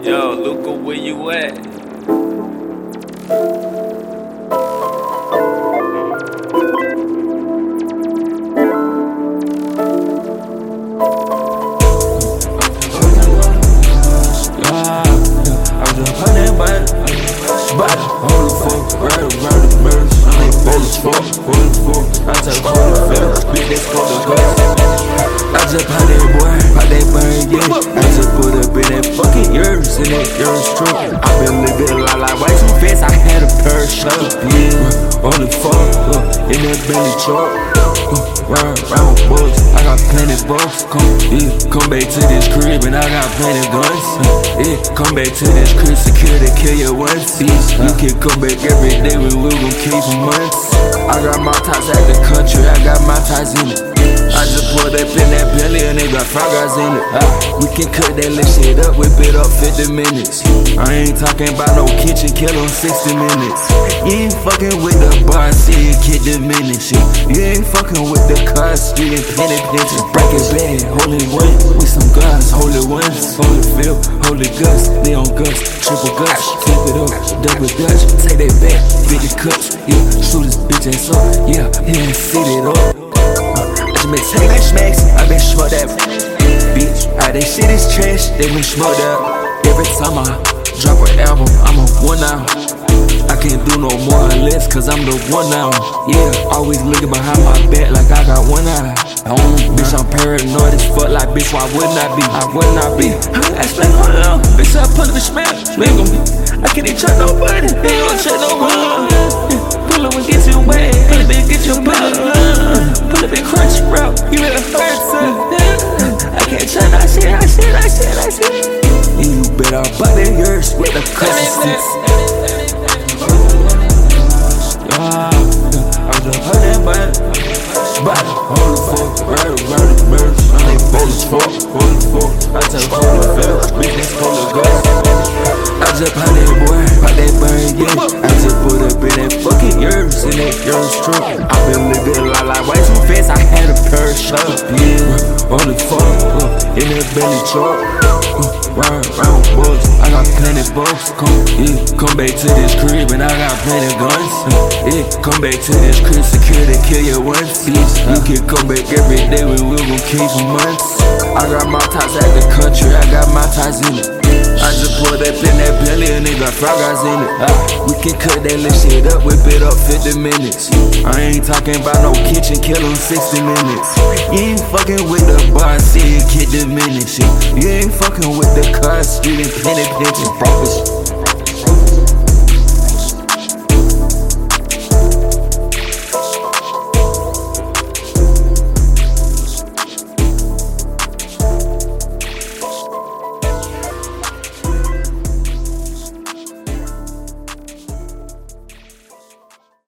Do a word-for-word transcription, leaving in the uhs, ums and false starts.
Yo, Luca, where you at? I just pop that boy, pop that burn, yeah. I just put up in that fucking yours, in that yours truck. I been living a lot like way too fast, I had a pair of shots, yeah. On the fuck, uh, in that belly truck. Uh, round, round bucks, I got plenty bucks. Come, yeah, come back to this crib and I got plenty guns. Uh, yeah, come back to this crib, security kill you once. Bitch, you can come back every day, we will gon' keep for months. I got my ties out the country, I got my ties in it. I just pulled up in that belly and they got frog guys in it. Uh, we can cut that little shit up, whip it up fifty minutes. I ain't talking about no kitchen, kill on sixty minutes. You ain't fucking with the bar, see it get diminished. You ain't fucking with the car, street and penny pinches. Break it bad, holy one, with some guns, holy ones. Holy feel, holy guts, they on guts, triple guts. Flip it up, double dutch, take that back, fifty cups. Yeah, shoot this bitch ass up, yeah, yeah, sit it up. I been taking smacks, I been smoked up. Bitch, how they shit is trash, they been smoked up. Every time I drop an album, I'm a one now. I can't do no more or less, cause I'm the one now. Yeah, always looking behind my back like I got one eye. Oh, bitch, I'm paranoid as fuck, like bitch, why wouldn't I be? I would not be. I explain, hold on, bitch, I put up a smack. I can't even trust nobody, they don't trust no one. Pull up and get your way, pull up and get your butt. Pull up and crunch route, you better hurt son. I can't try that shit, I shit, I shit, I shit. You better buy that yours with the consistence. Yeah, I was just hurt that body. Body, holy fuck, right around the merge. They bold as fuck, holy fuck. I tell holy fell, bitch, that's holy guts. I just pop that boy, pop that burn, yeah. I just put up in that fucking yours, in that yours truck. I been living a lot like way too fast, I had a pair of shots, yeah. Holy fuck, uh, in that belly truck. Uh, round, round bucks, I got plenty bucks. Come, yeah, come back to this crib and I got plenty guns. Uh, yeah, come back to this crib, security kill you once. Bitch, you can come back every day, we will gon' keep for months. I got my ties out the country, I got my ties in it. I just pulled up in that belly and they got frog guys in it. Uh, we can cut that little shit up, whip it up fifty minutes. I ain't talking about no kitchen, kill on sixty minutes. You ain't fucking with the bar, see it get diminished. You ain't fucking with the car, street and penny pinches.